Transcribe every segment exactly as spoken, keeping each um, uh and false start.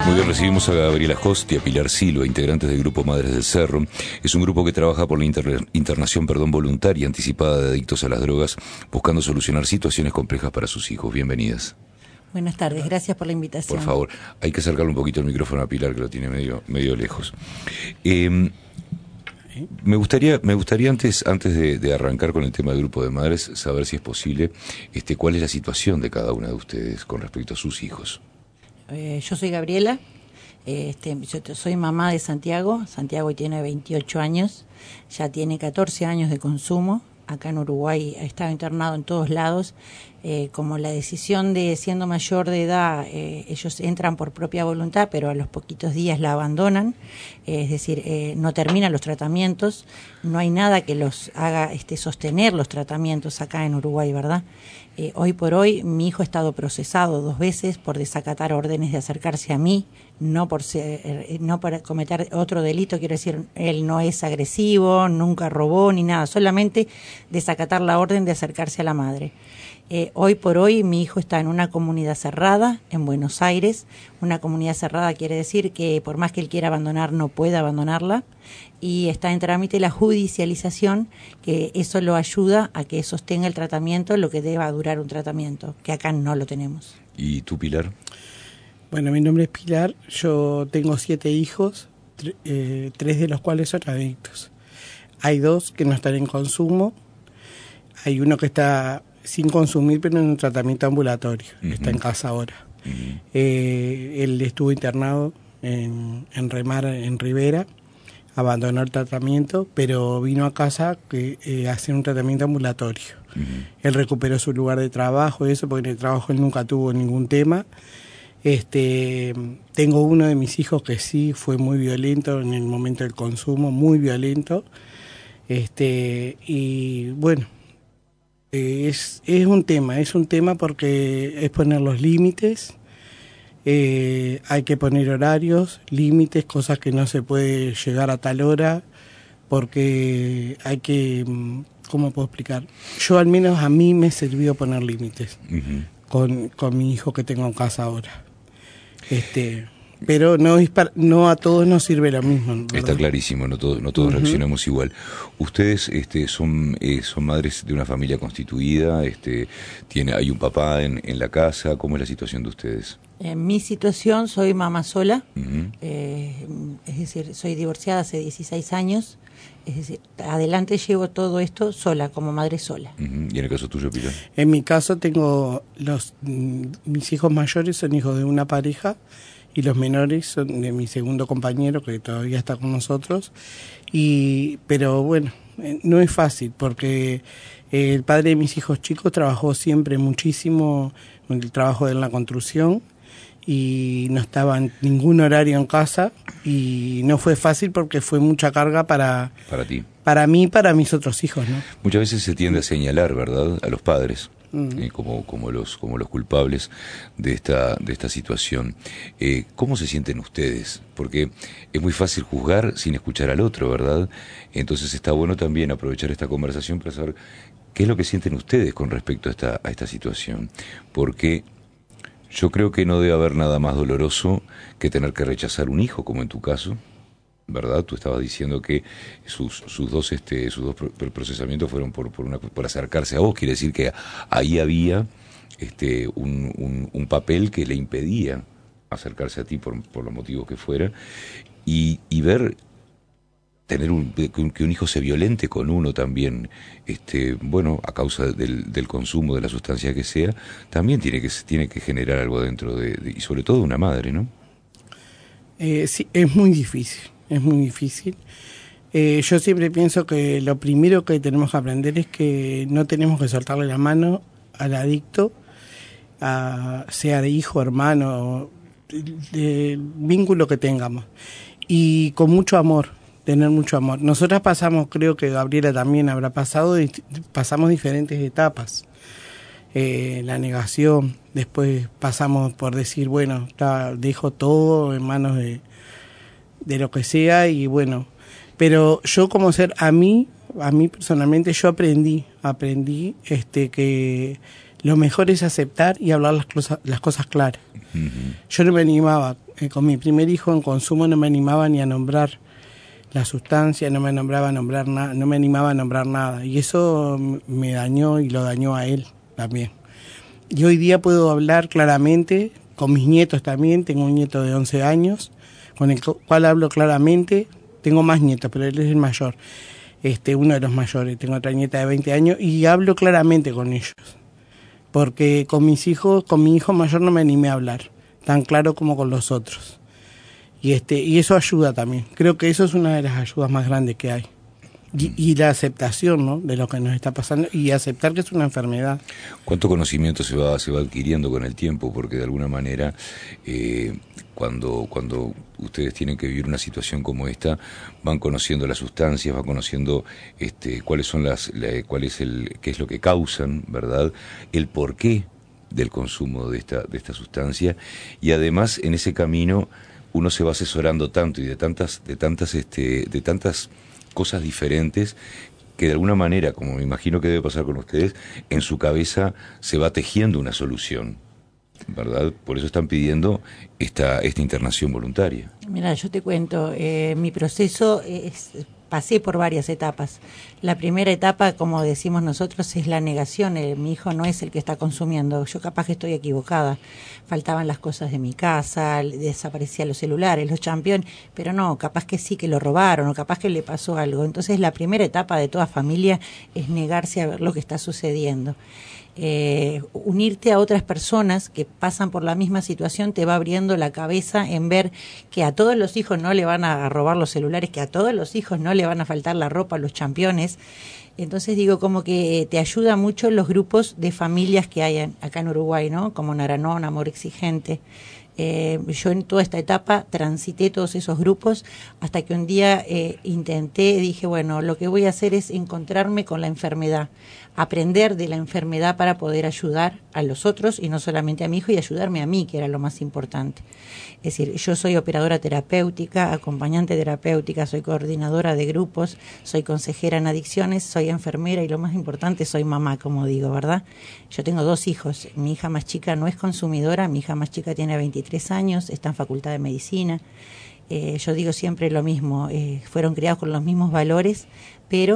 Muy bien, recibimos a Gabriela Host y a Pilar Silva, integrantes del grupo Madres del Cerro. Es un grupo que trabaja por la inter internación perdón, voluntaria anticipada de adictos a las drogas, buscando solucionar situaciones complejas para sus hijos. Bienvenidas. Buenas tardes, gracias por la invitación. Por favor, hay que acercarle un poquito el micrófono a Pilar, que lo tiene medio, medio lejos. Eh, me gustaría, me gustaría antes, antes de, de arrancar con el tema del grupo de madres, saber si es posible, este, cuál es la situación de cada una de ustedes con respecto a sus hijos. Eh, yo soy Gabriela, eh, este, yo soy mamá de Santiago. Santiago tiene veintiocho años, ya tiene catorce años de consumo. Acá en Uruguay ha estado internado en todos lados. Eh, como la decisión de siendo mayor de edad, eh, ellos entran por propia voluntad, pero a los poquitos días la abandonan, eh, es decir, eh, no terminan los tratamientos, no hay nada que los haga este, sostener los tratamientos acá en Uruguay, ¿verdad? Eh, hoy por hoy mi hijo ha estado procesado dos veces por desacatar órdenes de acercarse a mí, no por ser, eh, no para cometer otro delito, quiero decir, él no es agresivo, nunca robó ni nada, solamente desacatar la orden de acercarse a la madre. Eh, hoy por hoy mi hijo está en una comunidad cerrada en Buenos Aires. Una comunidad cerrada quiere decir que por más que él quiera abandonar no puede abandonarla, y está en trámite la judicialización, que eso lo ayuda a que sostenga el tratamiento, lo que deba durar un tratamiento, que acá no lo tenemos. ¿Y tú, Pilar? Bueno, mi nombre es Pilar, yo tengo siete hijos, tre- eh, tres de los cuales son adictos. Hay dos que no están en consumo, hay uno que está sin consumir pero en un tratamiento ambulatorio, uh-huh. Está en casa ahora. Uh-huh. Eh, él estuvo internado en, en Remar, en Rivera, abandonó el tratamiento, pero vino a casa que, eh, a hacer un tratamiento ambulatorio. Uh-huh. Él recuperó su lugar de trabajo y eso, porque en el trabajo él nunca tuvo ningún tema. Este, tengo uno de mis hijos que sí fue muy violento en el momento del consumo, muy violento. Este, y bueno, eh, es, es un tema, es un tema porque es poner los límites. Eh, hay que poner horarios, límites, cosas que no se puede llegar a tal hora, porque hay que, ¿cómo puedo explicar? Yo al menos a mí me sirvió poner límites uh-huh. con, con mi hijo que tengo en casa ahora. Este, pero no, es para, no a todos nos sirve lo mismo, ¿verdad? Está clarísimo, no todos, no todos uh-huh. reaccionamos igual. Ustedes este, son, eh, son madres de una familia constituida, este, tiene, hay un papá en, en la casa, ¿cómo es la situación de ustedes? En mi situación soy mamá sola, uh-huh. eh, es decir, soy divorciada hace dieciséis años, es decir, adelante llevo todo esto sola, como madre sola. Uh-huh. ¿Y en el caso tuyo, Pilar? En mi caso tengo, los mis hijos mayores son hijos de una pareja y los menores son de mi segundo compañero que todavía está con nosotros, y pero bueno, no es fácil porque el padre de mis hijos chicos trabajó siempre muchísimo en el trabajo de la construcción, y no estaba en ningún horario en casa, y no fue fácil porque fue mucha carga para para ti, para mí y para mis otros hijos, ¿no? Muchas veces se tiende a señalar, ¿verdad?, a los padres mm. eh, como como los como los culpables de esta de esta situación. Eh, ¿Cómo se sienten ustedes? Porque es muy fácil juzgar sin escuchar al otro, ¿verdad? Entonces está bueno también aprovechar esta conversación para saber qué es lo que sienten ustedes con respecto a esta a esta situación, porque yo creo que no debe haber nada más doloroso que tener que rechazar un hijo, como en tu caso, ¿verdad? Tú estabas diciendo que sus sus dos este sus dos procesamientos fueron por por una por acercarse a vos, quiere decir que ahí había este un un, un papel que le impedía acercarse a ti por por los motivos que fuera, y y ver tener un, que un hijo se violente con uno también, este, bueno, a causa del, del consumo de la sustancia que sea, también tiene que tiene que generar algo dentro de, de y sobre todo una madre, ¿no? Eh, sí, es muy difícil, es muy difícil. Eh, yo siempre pienso que lo primero que tenemos que aprender es que no tenemos que soltarle la mano al adicto, a, sea de hijo, hermano, del vínculo que tengamos, y con mucho amor. Tener mucho amor. Nosotras pasamos, creo que Gabriela también habrá pasado, pasamos diferentes etapas. Eh, la negación, después pasamos por decir, bueno, está, dejo todo en manos de, de lo que sea, y bueno, pero yo como ser, a mí, a mí personalmente yo aprendí, aprendí este que lo mejor es aceptar y hablar las cosas, las cosas claras. Uh-huh. Yo no me animaba, eh, con mi primer hijo en consumo no me animaba ni a nombrar la sustancia, no me nombraba a nombrar nada, no me animaba a nombrar nada. Y eso me dañó y lo dañó a él también. Y hoy día puedo hablar claramente, con mis nietos también, tengo un nieto de once años, con el cual hablo claramente, tengo más nietos, pero él es el mayor, este, uno de los mayores, tengo otra nieta de veinte años, y hablo claramente con ellos. Porque con mis hijos, con mi hijo mayor no me animé a hablar, tan claro como con los otros. Y este y eso ayuda también. Creo que eso es una de las ayudas más grandes que hay. Y, y la aceptación, ¿no?, de lo que nos está pasando y aceptar que es una enfermedad. ¿Cuánto conocimiento se va se va adquiriendo con el tiempo? Porque de alguna manera, eh, cuando cuando ustedes tienen que vivir una situación como esta, van conociendo las sustancias, van conociendo este cuáles son las la, cuál es el qué es lo que causan, ¿verdad? El porqué del consumo de esta de esta sustancia, y además en ese camino uno se va asesorando tanto y de tantas de tantas este de tantas cosas diferentes, que de alguna manera, como me imagino que debe pasar con ustedes, en su cabeza se va tejiendo una solución, ¿verdad? Por eso están pidiendo esta esta internación voluntaria. Mira, yo te cuento, eh, mi proceso es, pasé por varias etapas. La primera etapa, como decimos nosotros, es la negación. Eh, mi hijo no es el que está consumiendo. Yo capaz que estoy equivocada. Faltaban las cosas de mi casa, desaparecían los celulares, los championes, pero no, capaz que sí que lo robaron o capaz que le pasó algo. Entonces la primera etapa de toda familia es negarse a ver lo que está sucediendo. Eh, unirte a otras personas que pasan por la misma situación te va abriendo la cabeza en ver que a todos los hijos no le van a robar los celulares, que a todos los hijos no le van a faltar la ropa, los championes. Entonces digo, como que te ayuda mucho los grupos de familias que hay en, acá en Uruguay, ¿no? Como Naranón, Amor Exigente. Eh, yo en toda esta etapa transité todos esos grupos hasta que un día eh, intenté, dije, bueno, lo que voy a hacer es encontrarme con la enfermedad, aprender de la enfermedad para poder ayudar a los otros y no solamente a mi hijo, y ayudarme a mí, que era lo más importante. Es decir, yo soy operadora terapéutica, acompañante terapéutica, soy coordinadora de grupos, soy consejera en adicciones, soy enfermera y lo más importante, soy mamá, como digo, ¿verdad? Yo tengo dos hijos, mi hija más chica no es consumidora, mi hija más chica tiene veintitrés años, está en Facultad de Medicina. Eh, yo digo siempre lo mismo, eh, fueron criados con los mismos valores, pero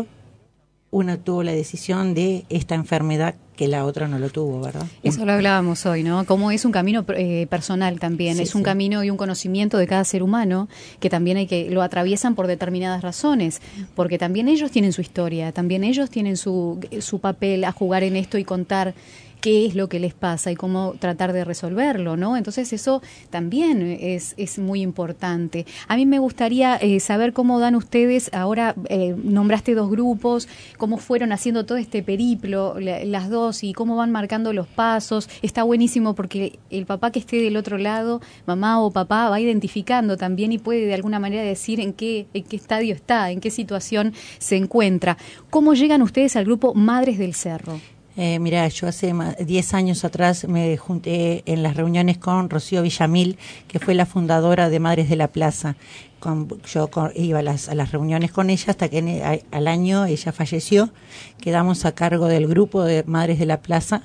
una tuvo la decisión de esta enfermedad que la otra no lo tuvo, ¿verdad? Eso lo hablábamos hoy, ¿no? Como es un camino eh, personal también, sí, es un sí. camino y un conocimiento de cada ser humano que también hay que lo atraviesan por determinadas razones, porque también ellos tienen su historia, también ellos tienen su su papel a jugar en esto y contar qué es lo que les pasa y cómo tratar de resolverlo, ¿no? Entonces eso también es, es muy importante. A mí me gustaría eh, saber cómo dan ustedes, ahora eh, nombraste dos grupos, cómo fueron haciendo todo este periplo, la, las dos, y cómo van marcando los pasos. Está buenísimo porque el papá que esté del otro lado, mamá o papá, va identificando también y puede de alguna manera decir en qué, en qué estadio está, en qué situación se encuentra. ¿Cómo llegan ustedes al grupo Madres del Cerro? Eh, mira, yo hace diez años atrás me junté en las reuniones con Rocío Villamil, que fue la fundadora de Madres de la Plaza. Con, yo con, iba a las, a las reuniones con ella hasta que en, a, al año ella falleció. Quedamos a cargo del grupo de Madres de la Plaza,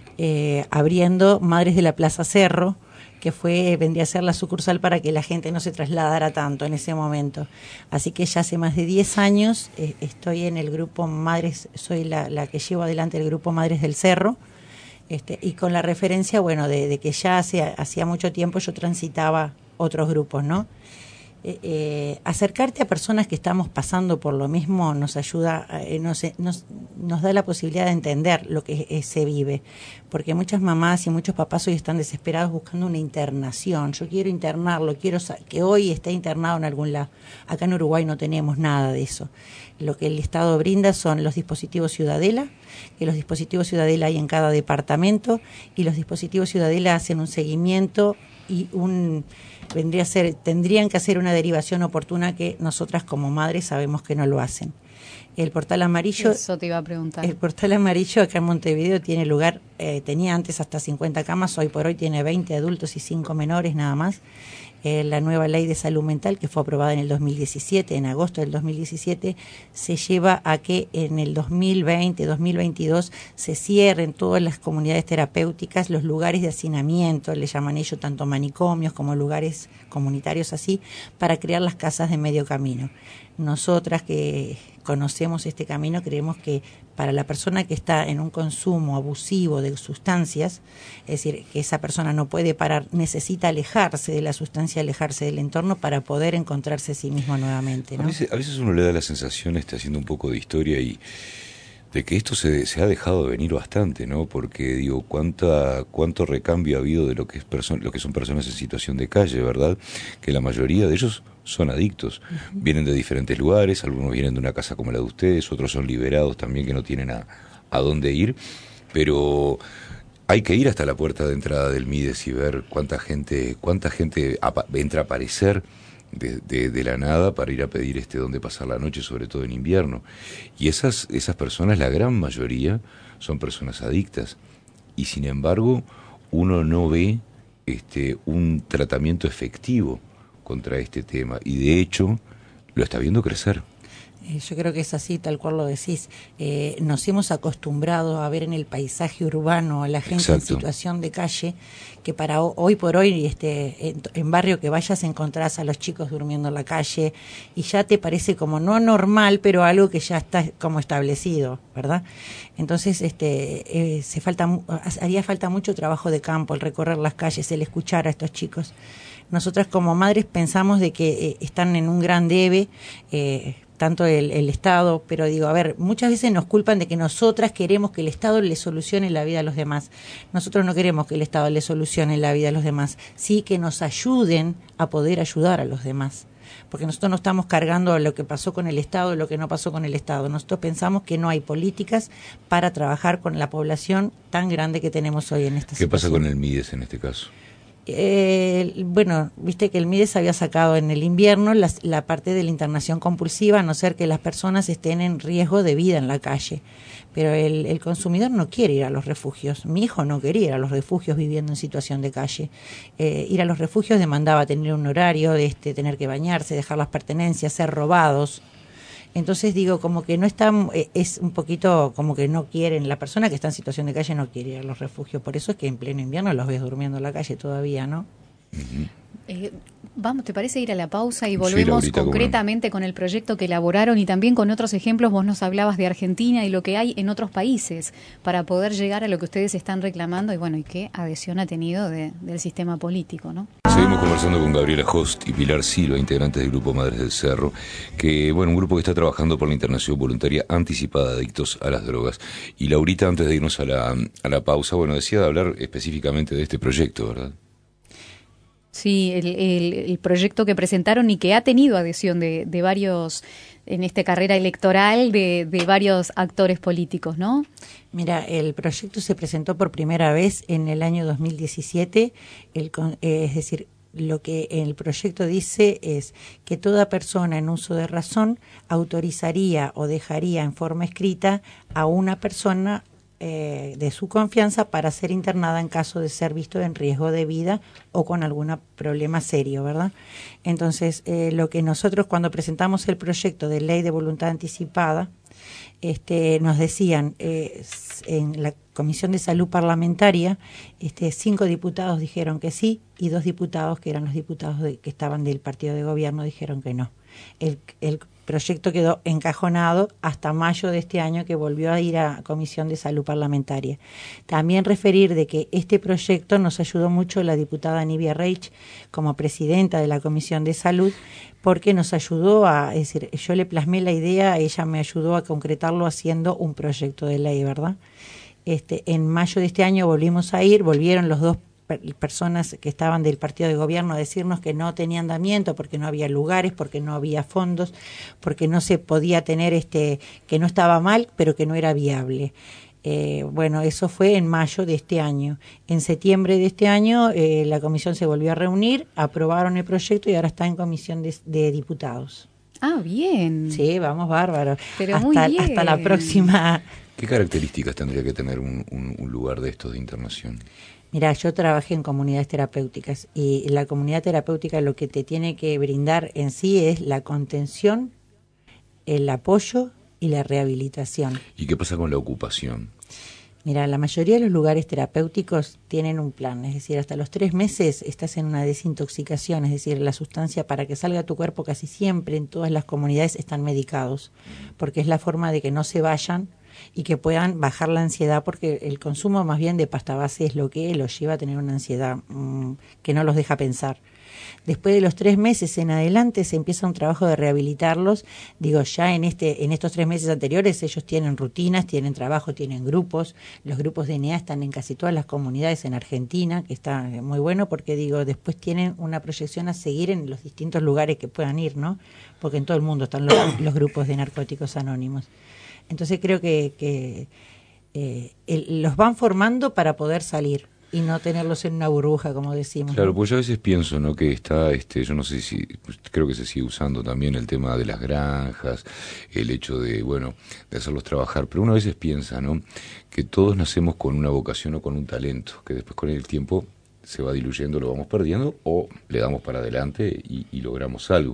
eh, abriendo Madres de la Plaza Cerro, que fue vendría a ser la sucursal para que la gente no se trasladara tanto en ese momento. Así que ya hace más de diez años eh, estoy en el grupo Madres, soy la, la que llevo adelante el grupo Madres del Cerro, este, y con la referencia, bueno, de, de que ya hace, hacía mucho tiempo yo transitaba otros grupos, ¿no? Eh, eh, acercarte a personas que estamos pasando por lo mismo nos ayuda, eh, nos, nos, nos da la posibilidad de entender lo que eh, se vive, porque muchas mamás y muchos papás hoy están desesperados buscando una internación. Yo quiero internarlo, quiero que hoy esté internado en algún lado. Acá en Uruguay no tenemos nada de eso. Lo que el Estado brinda son los dispositivos Ciudadela, que los dispositivos Ciudadela hay en cada departamento, y los dispositivos Ciudadela hacen un seguimiento y un vendría a ser, tendrían que hacer una derivación oportuna que nosotras como madres sabemos que no lo hacen. El portal amarillo, eso te iba a preguntar. El portal amarillo acá en Montevideo tiene lugar, eh, tenía antes hasta cincuenta camas, hoy por hoy tiene veinte adultos y cinco menores nada más. eh, la nueva ley de salud mental que fue aprobada en el dos mil diecisiete, en agosto del dos mil diecisiete, se lleva a que en el dos mil veinte, dos mil veintidós se cierren todas las comunidades terapéuticas, los lugares de hacinamiento, le llaman ellos tanto manicomios como lugares comunitarios así, para crear las casas de medio camino. Nosotras que conocemos este camino creemos que para la persona que está en un consumo abusivo de sustancias, es decir, que esa persona no puede parar, necesita alejarse de la sustancia, alejarse del entorno para poder encontrarse a sí mismo nuevamente, ¿no? A veces, a veces uno le da la sensación, está haciendo un poco de historia y de que esto se, se ha dejado de venir bastante, ¿no? Porque digo, cuánta cuánto recambio ha habido de lo que es perso- lo que son personas en situación de calle, ¿verdad? Que la mayoría de ellos son adictos, uh-huh. Vienen de diferentes lugares, algunos vienen de una casa como la de ustedes, otros son liberados también que no tienen a, a dónde ir, pero hay que ir hasta la puerta de entrada del Mides y ver cuánta gente, cuánta gente apa- entra a aparecer De, de, de la nada para ir a pedir este dónde pasar la noche, sobre todo en invierno. Y esas, esas personas, la gran mayoría, son personas adictas. Y sin embargo, uno no ve este, un tratamiento efectivo contra este tema. Y de hecho, lo está viendo crecer. Yo creo que es así, tal cual lo decís. Eh, nos hemos acostumbrado a ver en el paisaje urbano a la gente Exacto. en situación de calle, que para hoy por hoy este, en, en barrio que vayas encontrás a los chicos durmiendo en la calle y ya te parece como no normal, pero algo que ya está como establecido, ¿verdad? Entonces este, eh, se falta, haría falta mucho trabajo de campo, el recorrer las calles, el escuchar a estos chicos. Nosotras como madres pensamos de que eh, están en un gran debe, eh, tanto el, el Estado, pero digo, a ver, muchas veces nos culpan de que nosotras queremos que el Estado le solucione la vida a los demás. Nosotros no queremos que el Estado le solucione la vida a los demás, sí que nos ayuden a poder ayudar a los demás. Porque nosotros no estamos cargando lo que pasó con el Estado, lo que no pasó con el Estado. Nosotros pensamos que no hay políticas para trabajar con la población tan grande que tenemos hoy en esta situación. ¿Qué pasa con el Mides en este caso? Eh, bueno, viste que el Mides había sacado en el invierno la, la parte de la internación compulsiva, a no ser que las personas estén en riesgo de vida en la calle. Pero el, el consumidor no quiere ir a los refugios. Mi hijo no quería ir a los refugios viviendo en situación de calle. Eh, ir a los refugios demandaba tener un horario, de este, tener que bañarse, dejar las pertenencias, ser robados. Entonces digo, como que no está, es un poquito como que no quieren, la persona que está en situación de calle no quiere ir a los refugios, por eso es que en pleno invierno los ves durmiendo en la calle todavía, ¿no? Uh-huh. Eh, vamos, ¿te parece ir a la pausa y volvemos sí, ahorita, concretamente con el proyecto que elaboraron y también con otros ejemplos? Vos nos hablabas de Argentina y lo que hay en otros países para poder llegar a lo que ustedes están reclamando y bueno, y qué adhesión ha tenido de, del sistema político, ¿no? Seguimos conversando con Gabriela Host y Pilar Silva, integrantes del Grupo Madres del Cerro, que bueno, un grupo que está trabajando por la internación voluntaria anticipada de adictos a las drogas. Y Laurita, antes de irnos a la, a la pausa, bueno, decía de hablar específicamente de este proyecto, ¿verdad? Sí, el, el, el proyecto que presentaron y que ha tenido adhesión de, de varios, en esta carrera electoral, de, de varios actores políticos, ¿no? Mira, el proyecto se presentó por primera vez en el año dos mil diecisiete, el, eh, es decir, lo que el proyecto dice es que toda persona en uso de razón autorizaría o dejaría en forma escrita a una persona Eh, de su confianza para ser internada en caso de ser visto en riesgo de vida o con algún problema serio, ¿verdad? Entonces, eh, lo que nosotros cuando presentamos el proyecto de ley de voluntad anticipada, este, nos decían eh, en la Comisión de Salud Parlamentaria, este, cinco diputados dijeron que sí y dos diputados, que eran los diputados de, que estaban del partido de gobierno, dijeron que no. El, el proyecto quedó encajonado hasta mayo de este año, que volvió a ir a Comisión de Salud Parlamentaria. También referir de que este proyecto nos ayudó mucho la diputada Nivia Reich como presidenta de la Comisión de Salud, porque nos ayudó a, es decir, yo le plasmé la idea, ella me ayudó a concretarlo haciendo un proyecto de ley, ¿verdad? Este, en mayo de este año volvimos a ir, volvieron los dos personas que estaban del partido de gobierno a decirnos que no tenía andamiento porque no había lugares, porque no había fondos, porque no se podía tener, este, que no estaba mal, pero que no era viable. Eh, bueno, eso fue en mayo de este año. En septiembre de este año eh, la comisión se volvió a reunir, aprobaron el proyecto y ahora está en comisión de, de diputados. Ah, bien. Sí, vamos bárbaro. Pero hasta, muy bien. Hasta la próxima. ¿Qué características tendría que tener un, un, un lugar de estos de internación? Mira, yo trabajé en comunidades terapéuticas y la comunidad terapéutica lo que te tiene que brindar en sí es la contención, el apoyo y la rehabilitación. ¿Y qué pasa con la ocupación? Mira, la mayoría de los lugares terapéuticos tienen un plan, es decir, hasta los tres meses estás en una desintoxicación, es decir, la sustancia para que salga a tu cuerpo casi siempre en todas las comunidades están medicados, porque es la forma de que no se vayan y que puedan bajar la ansiedad, porque el consumo más bien de pasta base es lo que los lleva a tener una ansiedad mmm, que no los deja pensar. Después de los tres meses en adelante se empieza un trabajo de rehabilitarlos. Digo, ya en este en estos tres meses anteriores ellos tienen rutinas, tienen trabajo, tienen grupos. Los grupos de N E A están en casi todas las comunidades en Argentina, que está muy bueno porque, digo, después tienen una proyección a seguir en los distintos lugares que puedan ir, ¿no? Porque en todo el mundo están los, los grupos de narcóticos anónimos. Entonces creo que, que eh, el, los van formando para poder salir y no tenerlos en una burbuja, como decimos. Claro, ¿no? pues yo a veces pienso, ¿no? Que está, este, yo no sé si, pues, creo que se sigue usando también el tema de las granjas, el hecho de, bueno, de hacerlos trabajar, pero uno a veces piensa, ¿no? Que todos nacemos con una vocación o con un talento, que después con el tiempo se va diluyendo, lo vamos perdiendo, o le damos para adelante y, y logramos algo.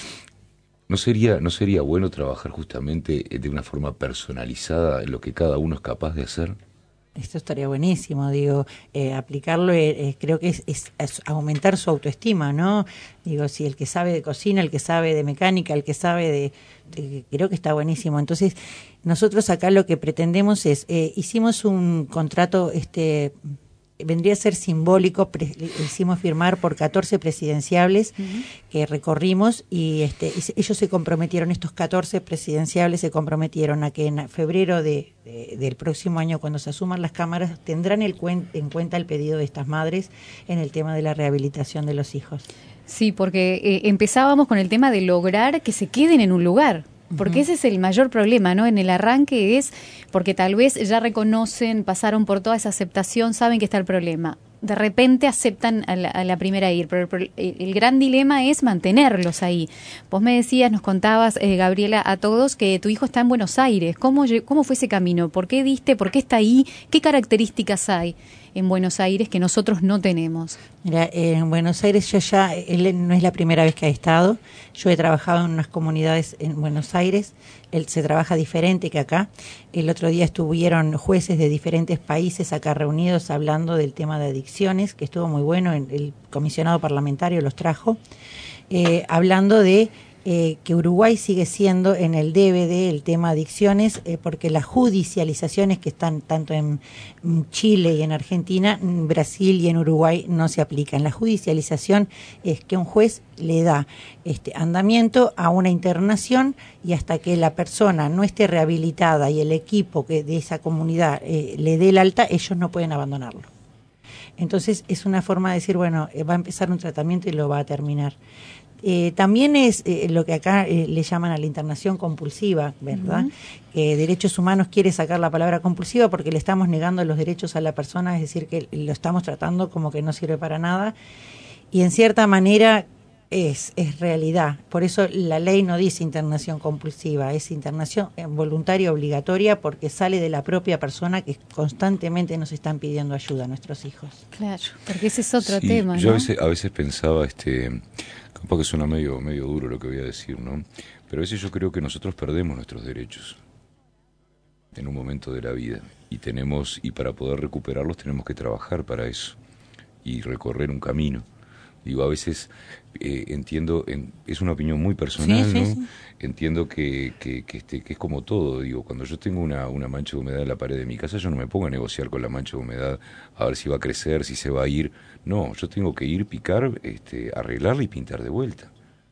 ¿No sería, ¿No sería bueno trabajar justamente de una forma personalizada en lo que cada uno es capaz de hacer? Esto estaría buenísimo, digo, eh, aplicarlo, eh, creo que es, es, es aumentar su autoestima, ¿no? Digo, si el que sabe de cocina, el que sabe de mecánica, el que sabe de, de creo que está buenísimo. Entonces, nosotros acá lo que pretendemos es, eh, hicimos un contrato, este, vendría a ser simbólico, pre, hicimos firmar por catorce presidenciables uh-huh. que recorrimos y, este, y se, ellos se comprometieron, estos catorce presidenciables se comprometieron a que en febrero de, de, del próximo año, cuando se asuman las cámaras, tendrán el cuen, en cuenta el pedido de estas madres en el tema de la rehabilitación de los hijos. Sí, porque eh, empezábamos con el tema de lograr que se queden en un lugar. Porque ese es el mayor problema, ¿no? En el arranque es porque tal vez ya reconocen, pasaron por toda esa aceptación, saben que está el problema. De repente aceptan a la, a la primera ir, pero el, el, el gran dilema es mantenerlos ahí. Vos me decías, nos contabas, eh, Gabriela, a todos que tu hijo está en Buenos Aires. ¿Cómo, cómo fue ese camino? ¿Por qué diste? ¿Por qué está ahí? ¿Qué características hay en Buenos Aires que nosotros no tenemos? Mira, en Buenos Aires yo ya, él no es la primera vez que ha estado. Yo he trabajado en unas comunidades en Buenos Aires. Él se trabaja diferente que acá. El otro día estuvieron jueces de diferentes países acá reunidos hablando del tema de adicciones, que estuvo muy bueno. El comisionado parlamentario los trajo, eh, hablando de eh, que Uruguay sigue siendo en el debe de el tema adicciones, eh, porque las judicializaciones que están tanto en Chile y en Argentina, en Brasil y en Uruguay no se aplican. La judicialización es que un juez le da este andamiento a una internación y hasta que la persona no esté rehabilitada y el equipo que de esa comunidad eh, le dé el alta, ellos no pueden abandonarlo. Entonces es una forma de decir, bueno, va a empezar un tratamiento y lo va a terminar. Eh, también es eh, lo que acá eh, le llaman a la internación compulsiva, ¿verdad? Uh-huh. Eh, Derechos Humanos quiere sacar la palabra compulsiva porque le estamos negando los derechos a la persona, es decir, que lo estamos tratando como que no sirve para nada. Y en cierta manera es, es realidad. Por eso la ley no dice internación compulsiva, es internación voluntaria obligatoria porque sale de la propia persona que constantemente nos están pidiendo ayuda a nuestros hijos. Claro, porque ese es otro sí, tema, yo ¿no? a veces, a veces pensaba, este, capaz que suena medio, medio duro lo que voy a decir, ¿no? Pero a veces yo creo que nosotros perdemos nuestros derechos en un momento de la vida y tenemos y para poder recuperarlos tenemos que trabajar para eso y recorrer un camino. Digo, a veces eh, entiendo, en, es una opinión muy personal, sí, sí, ¿no? Sí. Entiendo que, que, que, este, que es como todo. Digo, cuando yo tengo una, una mancha de humedad en la pared de mi casa, yo no me pongo a negociar con la mancha de humedad a ver si va a crecer, si se va a ir. No, yo tengo que ir, picar, este, arreglarla y pintar de vuelta.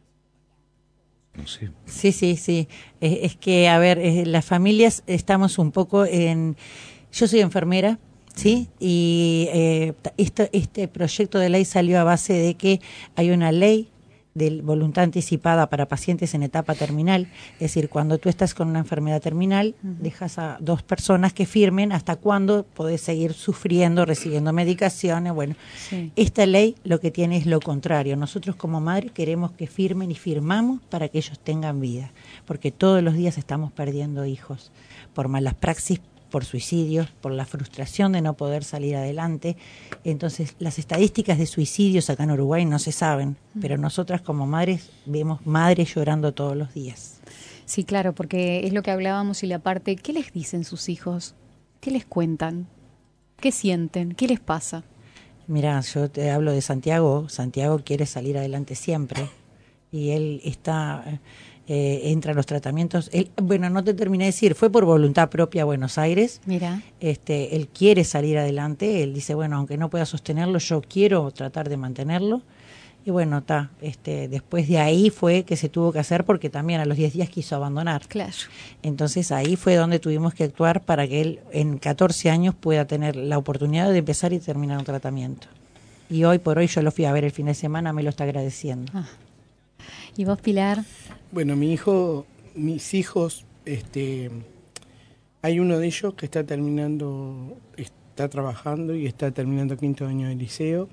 No sé. Sí, sí, sí. Es, es que, a ver, eh, las familias estamos un poco en... Yo soy enfermera. Sí, y eh, esto, este proyecto de ley salió a base de que hay una ley de voluntad anticipada para pacientes en etapa terminal, es decir, cuando tú estás con una enfermedad terminal, uh-huh. dejas a dos personas que firmen hasta cuándo podés seguir sufriendo, recibiendo medicaciones. Bueno, sí. Esta ley lo que tiene es lo contrario. Nosotros como madres queremos que firmen y firmamos para que ellos tengan vida, porque todos los días estamos perdiendo hijos por malas praxis, por suicidios, por la frustración de no poder salir adelante. Entonces, las estadísticas de suicidios acá en Uruguay no se saben, pero nosotras como madres vemos madres llorando todos los días. Sí, claro, porque es lo que hablábamos y la parte, ¿qué les dicen sus hijos? ¿Qué les cuentan? ¿Qué sienten? ¿Qué les pasa? Mira, yo te hablo de Santiago. Santiago quiere salir adelante siempre y él está, eh, entra a los tratamientos. Él, bueno, no te terminé de decir, fue por voluntad propia a Buenos Aires. Mira. Este, él quiere salir adelante. Él dice, bueno, aunque no pueda sostenerlo, yo quiero tratar de mantenerlo. Y bueno, está. Este, después de ahí fue que se tuvo que hacer porque también a los diez días quiso abandonar. Claro. Entonces ahí fue donde tuvimos que actuar para que él en catorce años pueda tener la oportunidad de empezar y terminar un tratamiento. Y hoy por hoy yo lo fui a ver el fin de semana, me lo está agradeciendo. Ah. ¿Y vos, Pilar? Bueno, mi hijo, mis hijos, este, hay uno de ellos que está terminando, está trabajando y está terminando quinto año de liceo.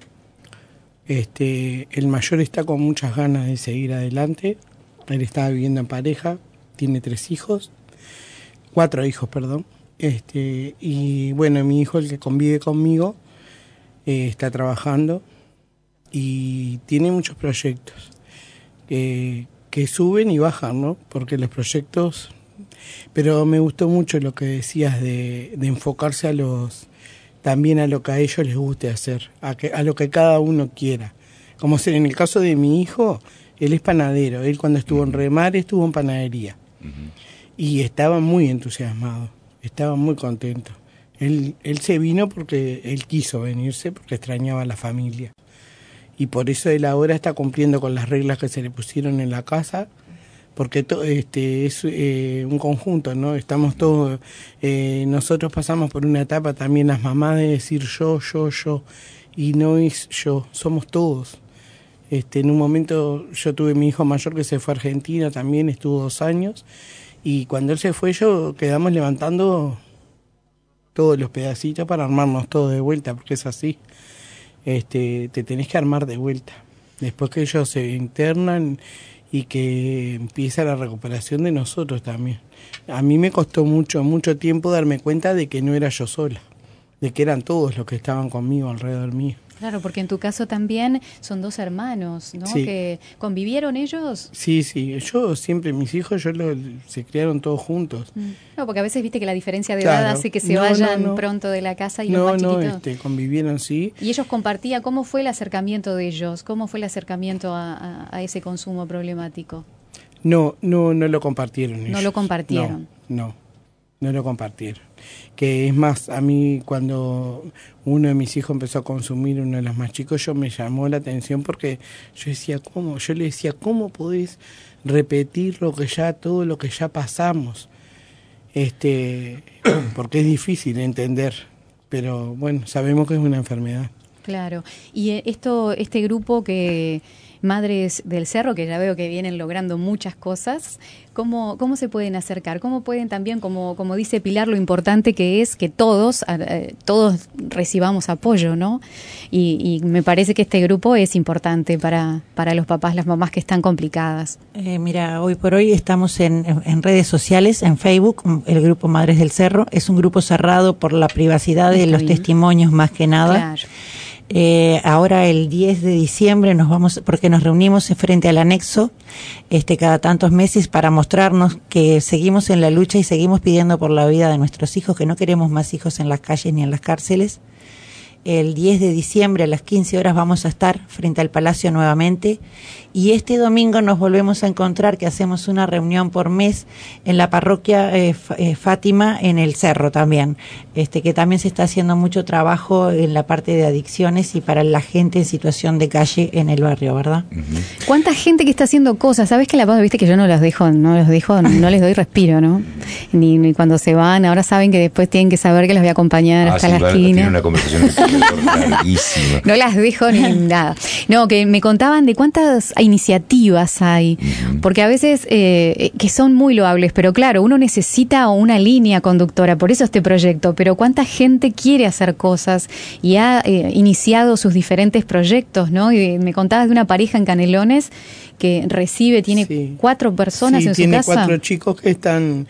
Este, el mayor está con muchas ganas de seguir adelante. Él está viviendo en pareja, tiene tres hijos, cuatro hijos, perdón. Este, y bueno, mi hijo, el que convive conmigo, eh, está trabajando y tiene muchos proyectos que, que suben y bajan, ¿no? Porque los proyectos... Pero me gustó mucho lo que decías de, de enfocarse a los... también a lo que a ellos les guste hacer, a, que, a lo que cada uno quiera. Como ser en el caso de mi hijo, él es panadero, él cuando estuvo en Remar estuvo en panadería. Uh-huh. Y estaba muy entusiasmado, estaba muy contento. Él, él se vino porque él quiso venirse, porque extrañaba a la familia. Y por eso él ahora está cumpliendo con las reglas que se le pusieron en la casa, porque to, este, es eh, un conjunto, ¿no? Estamos todos, eh, nosotros pasamos por una etapa también las mamás de decir yo, yo, yo, y no es yo, somos todos. Este, en un momento yo tuve mi hijo mayor que se fue a Argentina también, estuvo dos años, y cuando él se fue yo quedamos levantando todos los pedacitos para armarnos todos de vuelta, porque es así, este, te tenés que armar de vuelta. Después que ellos se internan y que empieza la recuperación de nosotros también. A mí me costó mucho, mucho tiempo darme cuenta de que no era yo sola, de que eran todos los que estaban conmigo alrededor mío. Claro, porque en tu caso también son dos hermanos, ¿no? Sí. Que ¿convivieron ellos? Sí, sí, yo siempre, mis hijos, yo lo, se criaron todos juntos. Mm. No, porque a veces viste que la diferencia de claro. edad hace que se no, vayan no, no. pronto de la casa y no, los más chiquitos. No, este, convivieron, sí. Y ellos compartían, ¿cómo fue el acercamiento de ellos? ¿Cómo fue el acercamiento a, a, a ese consumo problemático? No, no, no lo compartieron ellos. No lo compartieron. No, no, no lo compartieron. Que es más, a mí cuando uno de mis hijos empezó a consumir, uno de los más chicos, yo me llamó la atención porque yo decía, ¿cómo? Yo le decía, ¿cómo podés repetir lo que ya, todo lo que ya pasamos? Este, porque es difícil entender, pero bueno, sabemos que es una enfermedad. Claro. Y esto, este grupo que Madres del Cerro, que ya veo que vienen logrando muchas cosas, ¿cómo, cómo se pueden acercar? ¿Cómo pueden también, como, como dice Pilar, lo importante que es que todos, eh, todos recibamos apoyo, ¿no? Y, y me parece que este grupo es importante para, para los papás, las mamás que están complicadas. Eh, mira, hoy por hoy estamos en, en redes sociales, en Facebook, el grupo Madres del Cerro. Es un grupo cerrado por la privacidad de Está los bien. testimonios más que nada. Claro. Eh, ahora el diez de diciembre nos vamos, porque nos reunimos frente al anexo este cada tantos meses para mostrarnos que seguimos en la lucha y seguimos pidiendo por la vida de nuestros hijos, que no queremos más hijos en las calles ni en las cárceles. El diez de diciembre a las quince horas vamos a estar frente al Palacio nuevamente y este domingo nos volvemos a encontrar, que hacemos una reunión por mes en la parroquia eh, eh, Fátima en el Cerro también, este que también se está haciendo mucho trabajo en la parte de adicciones y para la gente en situación de calle en el barrio, ¿verdad? Uh-huh. ¿Cuánta gente que está haciendo cosas? ¿Sabes que la paz, viste que yo no los dejo, no los dejo, no les doy respiro, ¿no? Ni, ni cuando se van, ahora saben que después tienen que saber que los voy a acompañar ah, hasta sí, la va, esquina. Tiene una conversación larguísima. No las dejo ni nada. No, que me contaban de cuántas iniciativas hay, uh-huh. porque a veces eh, que son muy loables, pero claro, uno necesita una línea conductora, por eso este proyecto, pero cuánta gente quiere hacer cosas y ha eh, iniciado sus diferentes proyectos, ¿no? Y me contabas de una pareja en Canelones que recibe, tiene sí. cuatro personas sí, en su su casa. casa. Tiene cuatro chicos que están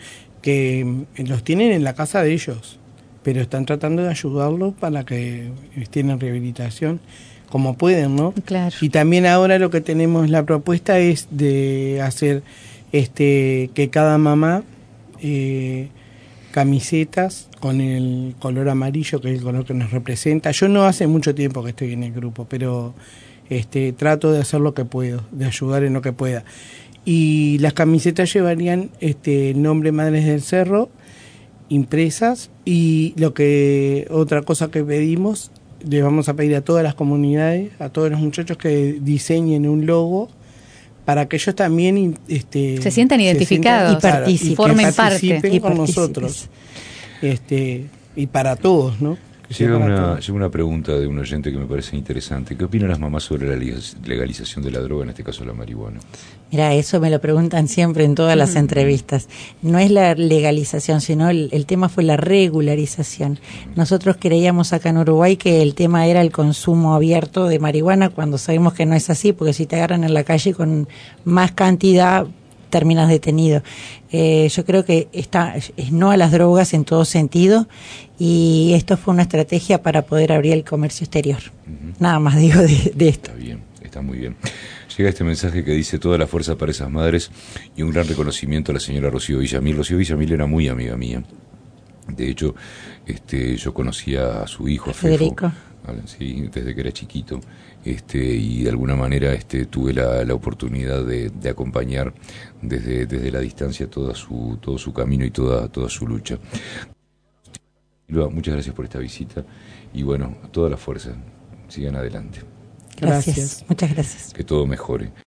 que los tienen en la casa de ellos, pero están tratando de ayudarlos para que estén en rehabilitación como pueden, ¿no? Claro. Y también ahora lo que tenemos, la propuesta es de hacer este que cada mamá eh, camisetas con el color amarillo, que es el color que nos representa. Yo no hace mucho tiempo que estoy en el grupo, pero este trato de hacer lo que puedo, de ayudar en lo que pueda. Y las camisetas llevarían este el nombre Madres del Cerro impresas, y lo que otra cosa que pedimos, le vamos a pedir a todas las comunidades, a todos los muchachos que diseñen un logo para que ellos también este, se sientan identificados se sientan, y participen, y formen participen parte con nosotros, este, y para todos, ¿no? Llega una, llega una pregunta de un oyente que me parece interesante. ¿Qué opinan las mamás sobre la legalización de la droga, en este caso la marihuana? Mira, eso me lo preguntan siempre en todas las entrevistas. No es la legalización, sino el, el tema fue la regularización. Nosotros creíamos acá en Uruguay que el tema era el consumo abierto de marihuana, cuando sabemos que no es así, porque si te agarran en la calle con más cantidad, terminas detenido. Eh, yo creo que está, es no a las drogas en todo sentido, y esto fue una estrategia para poder abrir el comercio exterior. Uh-huh. Nada más digo de, de esto. Está bien, está muy bien. Llega este mensaje que dice: toda la fuerza para esas madres, y un gran reconocimiento a la señora Rocío Villamil. Rocío Villamil era muy amiga mía. De hecho, este, yo conocía a su hijo, a Federico. Fefo, sí, desde que era chiquito. Este, y de alguna manera este, tuve la, la oportunidad de, de acompañar desde, desde la distancia toda su, todo su camino y toda, toda su lucha. Muchas gracias por esta visita, y bueno, toda la fuerza, sigan adelante. Gracias, gracias. Muchas gracias. Que todo mejore.